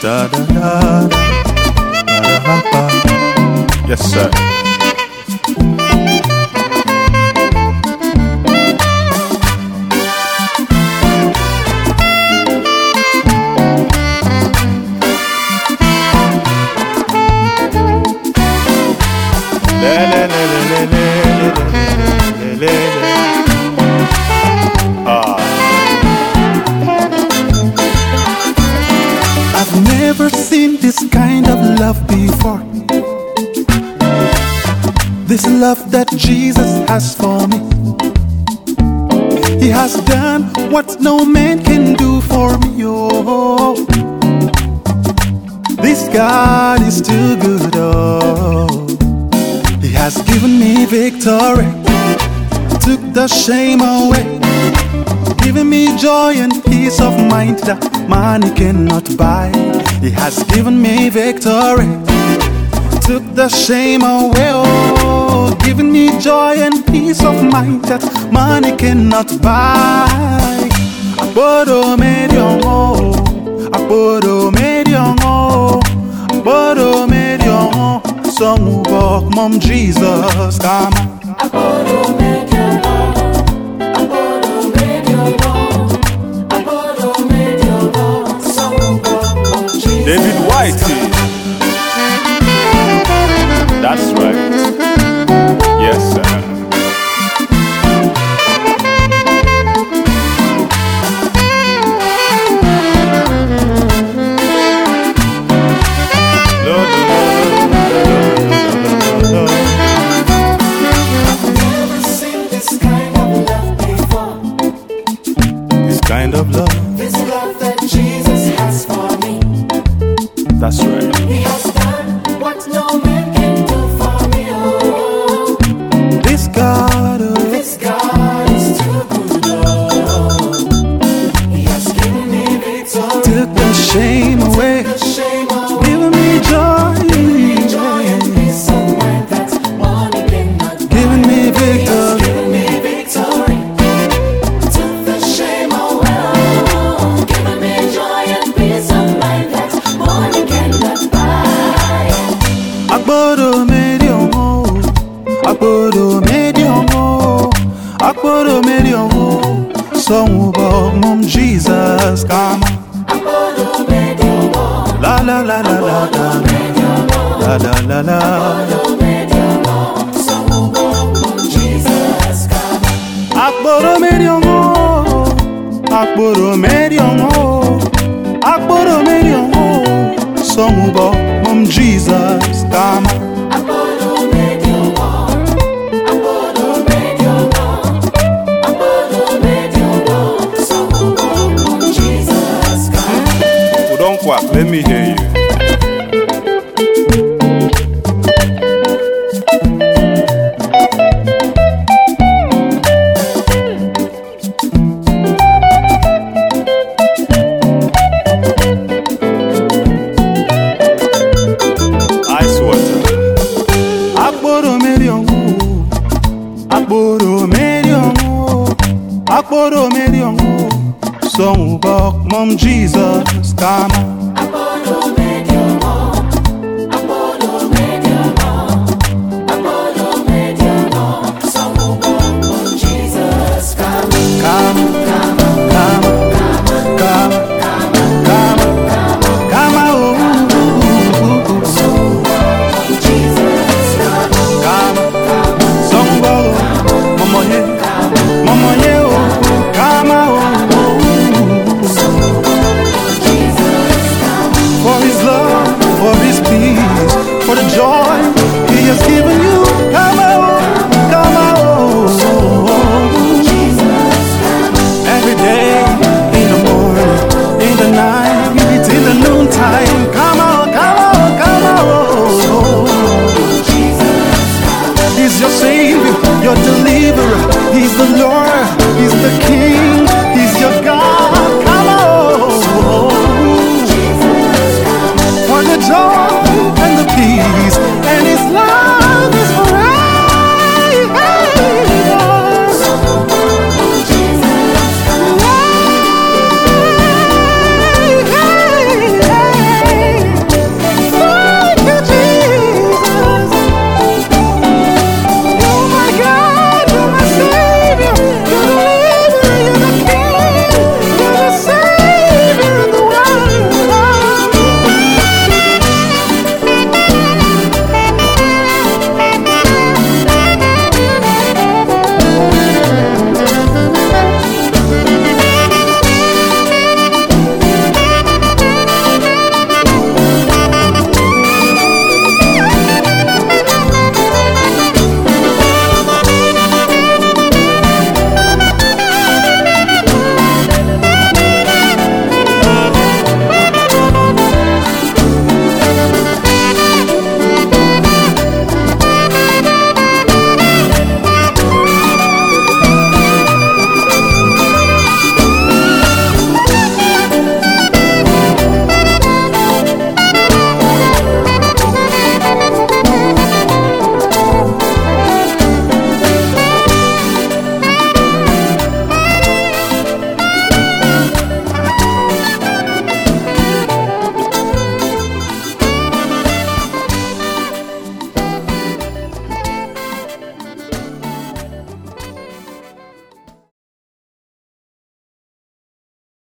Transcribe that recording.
Da da da da da da. Yes, sir. I've never seen this kind of love before. This love that Jesus has for me. He has done what no man can do for me. Oh, this God is too good. Oh, He has given me victory, took the shame away, giving me joy and peace of mind that money cannot buy. He has given me victory, took the shame away, oh, giving me joy and peace of mind that money cannot buy. Abodo mediongo, abodo mediongo, abodo mediongo. Song walk, Mom Jesus, come on. Abodo mediongo, abodo mediongo, abodo mediongo. Song walk, Mom Jesus. David Whitey. That's right. Yes, sir. Kind of love, this love that Jesus has for me. That's right. He has done what no man can do for me. Oh, this God is too good. Oh, He has given me victory, took the shame away, giving me joy, and peace of mind that money cannot buy. giving me He has victory. given me victory, took the shame away, giving me joy and peace of mind that money cannot buy. Abodo mediongo, abodo mediongo, abodo mediongo. Song about Mom Jesus, come on. Abodo mediongo, La la la la la la, la la la la. abodo mediongo. Song about Mom Jesus, come on. Abodo mediongo, abodo mediongo, abodo mediongo. Song about Mom Jesus, come on. Abodo mediongo, abodo mediongo, abodo mediongo. Song about Mom Jesus, come on. So don't quack, let me hear you. Ice water. Abodo mediongo, abodo mediongo, abodo mediongo. Song about Mom Jesus, come on.